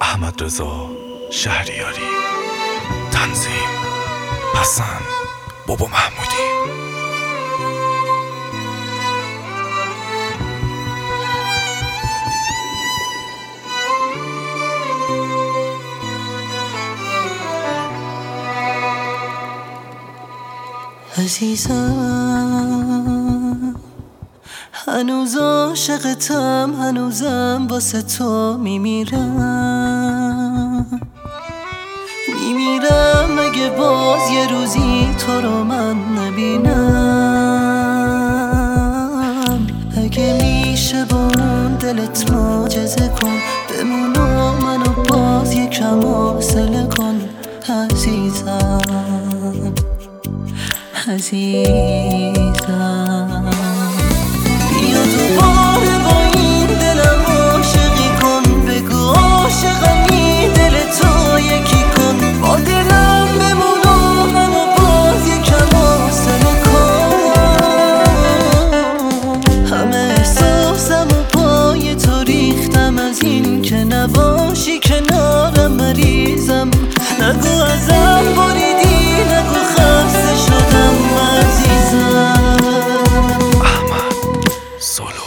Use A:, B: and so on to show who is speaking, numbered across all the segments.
A: احمدرضا شهریاری. تنظیم حسن بابا محمودی.
B: عزیزم هنوز عاشقتم، هنوزم واسه تو میمیرم اگه باز یه روزی تو رو من نبینم. اگه میشه با اون دلت معجزه کن، بمون و منو باز یکم حوصله کن. عزیزم بیا دوباره با این دلم عاشقی کن، بگو عاشقمی، دل تو یکی کن. با دلم بمون و منو باز یکم حوصله کن. همه احساسم و پای تو ریختم، از این که نباشی کنارم مریضم. نگو ازم بریدی، نگو خسته شدم عزیزم.
A: احمد سولو.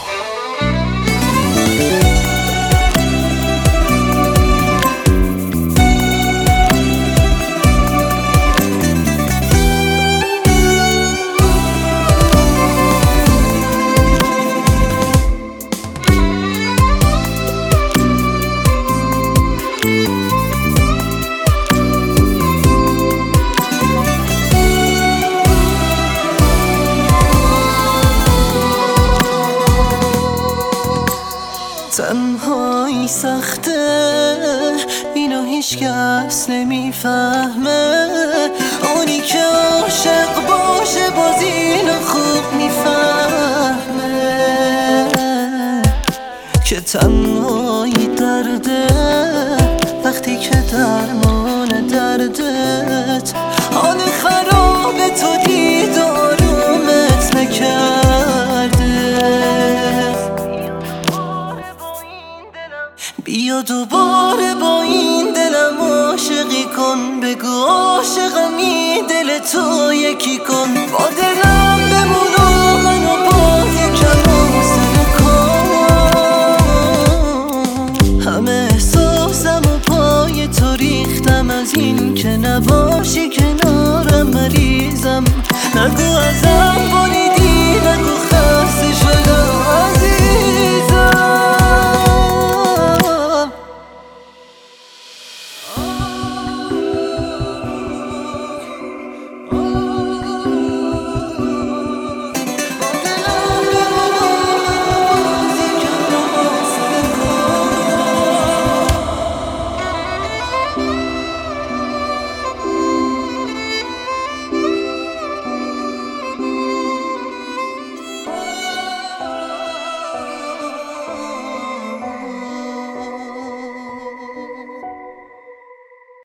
B: تنهایی سخته، اینو هیچ کس نمیفهمه. اونی که عاشق باشه باز اینو خوب میفهمه که تنهایی درده، وقتی که درمان دردت حال خراب تو دید آرومت نکرده. بیا دوباره با این دلم عاشقی کن، بگو عاشقمی، دل تو یکی کن. با دلم